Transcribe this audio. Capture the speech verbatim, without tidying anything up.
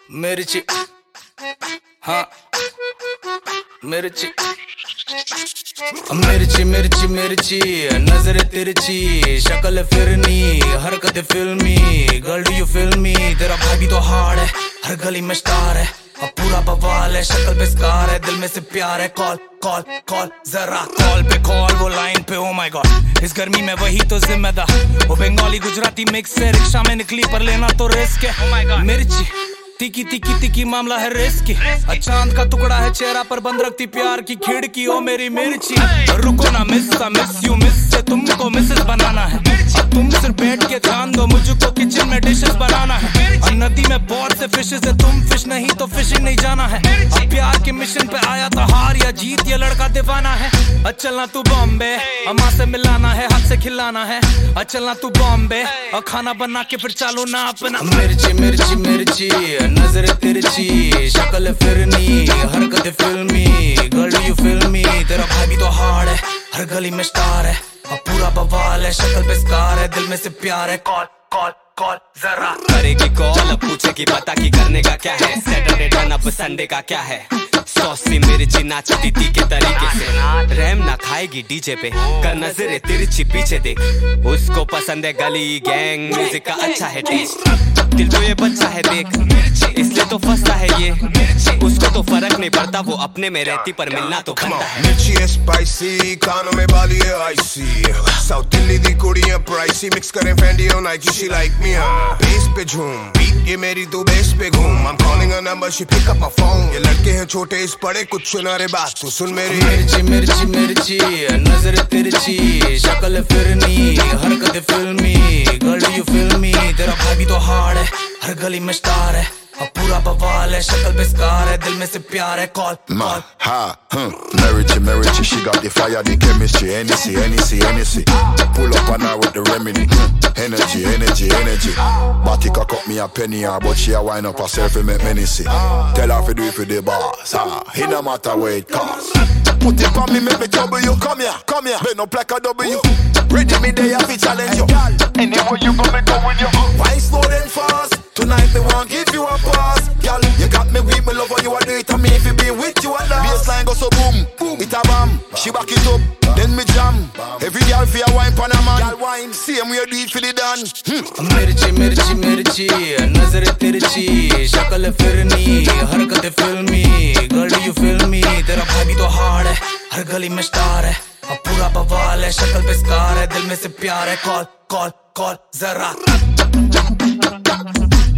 मिर्ची, हाँ मिर्ची मिर्ची मिर्ची मिर्ची नजर तिरछी, शक्ल फिरनी, हरकत फिल्मी। Girl do you feel me? तेरा भाई भी तो हार्ड है, हर गली में स्टार है, अब पूरा बवाल है, शक्ल पे स्कार है, दिल में से प्यार है। कॉल कॉल कॉल जरा कॉल पे कॉल, वो लाइन पे। ओ माय गॉड, इस गर्मी में वही तो जिम्मेदार। वो बंगाली गुजराती मिक्स है, रिक्शा में निकली पर लेना तो रिस्क है। ओ माय गॉड, मिर्ची तिकी तिकी तिकी मामला है रिस्क। चांद का टुकड़ा है चेहरा पर बंद रखती प्यार की खिड़की। ओ मेरी मिर्ची रुको ना, मिस मिस यू मिस से तुमको मिसेस बनाना है। तुम सिर्फ बैठ के ध्यान दो, मुझको किचन में डिशेस बनाना है। और नदी में बहुत से फिशेस है, तुम फिश नहीं तो फिशिंग नहीं जाना है। अब प्यार के मिशन पे आया था, हार या जीत ये लड़का दीवाना है। चलना तू बॉम्बे, अम्मा से मिलाना है, हाथ से खिलाना है। चलना तू बॉम्बे और खाना बना के फिर चालू ना अपना। मिर्ची मिर्ची मिर्ची नजर तिरछी, शक्ल फिरनी, हरकत फिल्मी। गर्ल यू फिल्मी, तेरा भाई भी तो हार्ड है, हर गली में स्टार है, अब पूरा बवाल है, शक्ल पे स्कार है, दिल में से प्यार है। कॉल कॉल कॉल जरा करेगी कॉल, अब पूछेगी पता की करने का क्या है। सैटरडे टर्न अप संडे का क्या है। सॉसी मिर्ची नाचती थी के तरीके से, रैम ना खाएगी डीजे पे, कर नजरे तिरछी पीछे देख। उसको पसंद है गली गैंग म्यूजिक का अच्छा है टेस्ट, दिल तो ये बच्चा है देख, इसलिए तो फंसता है ये। उसको तो फर्क नहीं पड़ता, वो अपने में रहती पर मिलना तो बनता है। मिर्ची है स्पाइसी, कानों में बाली है आईसी, साउथ दिल्ली दी कुड़ियां प्राइसी, मिक्स करें फैंडी और Nike, she like me. Bass पे झूम, बीट ये मेरी तू बेस पे घूम। I'm calling her number, she pick up my phone। ये लड़के हैं छोटे इस बड़े, कुछ सुना रे बात तू सुन मेरी। मिर्ची मिर्ची मिर्ची नजर तिरछी, शक्ल फिरनी, हरकत फिल्मी। गर्ल यू फिल्मी, तेरा भाई भी तो हार्ड है, हर गली में स्टार है, अब पूरा बवाल है, शक्ल पे स्कार है, दिल में से प्यार है। Call Ma, ha, hmm. Merici, Merici, she got the fire, the chemistry, Hennessy, Hennessy, Hennessy. Pull up on her with the remedy, hmm. Energy, energy, energy. Body cock up me a penny, ah, but she a wind up herself and make many see. Tell her to do it for the boss, ah. It no matter where it costs. Put it on me, make me trouble you. Come here, come here. Bend up like a W. Ready me there, fi challenge you. Anywhere you go, me go with you. Why slow then fast? Tonight they won't give you a pass. Girl, you got me weak, me love when you a do it to me. If you be with you a dance. Baseline go so boom, boom. It a bam, she back it up, then me jam. Every girl fi a wine pan a man. Girl wine, same way you do it for the dance. मिर्ची मिर्ची मिर्ची नजर तिरछी, शक्ल फिरनी, हरकत फिल्मी। Girl you फिल्मी, तेरा भाई भी तो हार्ड है, हर गली में स्टार है, अब पूरा बवाल है, शक्ल पे स्कार है, दिल में से प्यार है। कॉल कॉल कॉल जरा